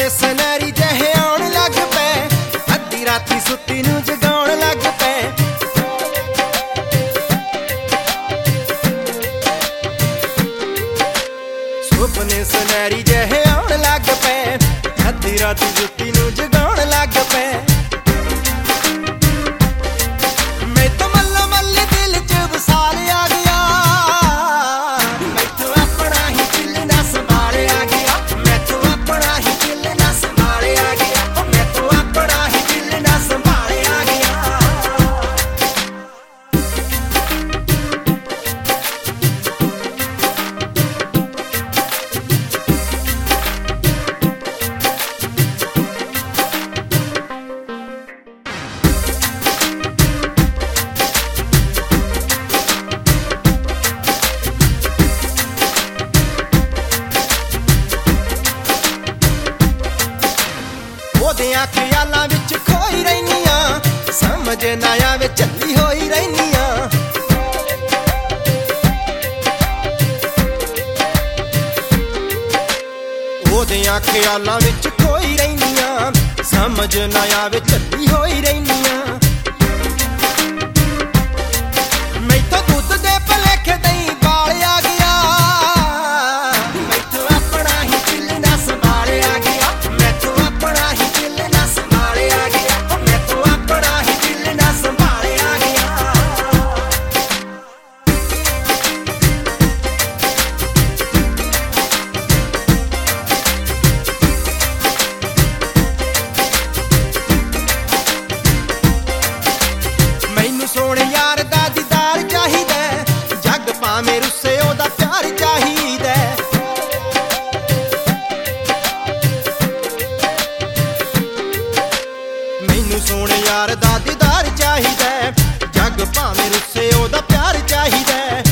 ਸੁਨਹਿਰੀ ਜਿਹੇ ਆਉਣ ਲੱਗ ਪਏ, ਅੱਧੀ ਰਾਤੀ ਸੁੱਤੀ ਨੂੰ ਜਗਾਉਣ ਲੱਗ ਪਏ। ਸੁਪਨੇ ਸੁਨਹਿਰੀ ਜਿਹੇ ਆਉਣ ਲੱਗ ਪਏ, ਅੱਧੀ ਰਾਤੀ ਸੁੱਤੀ ਨੂੰ ਜਗਾਉਣ ਲੱਗ ਪਏ। ਮੈਥੋਂ ਮੱਲੋ ਮੱਲੀ ਦਿਲ ਚ ਵਸਾਲ ਆ ਗਿਆ, ਮੈਥੋਂ ਆਪਣਾ ਹੀ ਦਿਲ ਨਾ ਸੰਭਾਲਿਆ ਗਿਆ, ਮੈਥੋਂ ਆਪਣਾ ਹੀ ਦਿਲ ਨਾ ਸੰਭਾਲਿਆ ਗਿਆ, ਮੈਥੋਂ ਆਪਣਾ ਹੀ ਦਿਲ ਨਾ ਸੰਭਾਲਿਆ ਗਿਆ। ਉਹਦਿਆਂ ਖਿਆਲਾਂ ਵਿੱਚ ਖੋਈ ਰਹਿਨੀ ਆਂ, ਸਮਝ ਨਾ ਆਵੇ ਝੱਲੀ ਹੋਈ ਰਹਿਨੀ ਆਂ। ਉਹਦਿਆਂ ਖਿਆਲਾਂ ਵਿੱਚ ਖੋਈ ਰਹਿਨੀ ਆਂ, ਸਮਝ ਨਾ ਆਵੇ ਝੱਲੀ ਹੋਈ ਰਹਿਨੀ ਆਂ। ਮੈਥੋਂ ਦੁੱਧ ਦੇ ਭਲੇਖੇ ਦਹੀਂ ਬਾਲਿਆ ਗਿਆ, ਮੈਥੋਂ ਆਪਣਾ ਹੀ ਦਿਲ ਨਾ ਸੰਭਾਲਿਆ ਗਿਆ, ਮੈਥੋਂ ਆਪਣਾ ਹੀ ਦਿਲ ਨਾ ਸੰਭਾਲਿਆ ਗਿਆ, ਮੈਥੋਂ ਆਪਣਾ ਹੀ ਦਿਲ ਨਾ ਸੰਭਾਲਿਆ ਗਿਆ। ਮੈਨੂੰ ਸੋਹਣੇ ਯਾਰ ਦਾ ਦੀਦਾਰ ਚਾਹੀਦਾ, ਜੱਗ ਭਾਵੇਂ ਰੁੱਸੇ ਉਹਦਾ ਪਿਆਰ ਚਾਹੀਦਾ। ਮੈਨੂੰ ਸੋਹਣੇ ਯਾਰ ਦਾ ਦੀਦਾਰ ਚਾਹੀਦਾ, ਜੱਗ ਭਾਵੇਂ ਰੁੱਸੇ ਉਹਦਾ ਪਿਆਰ ਚਾਹੀਦਾ।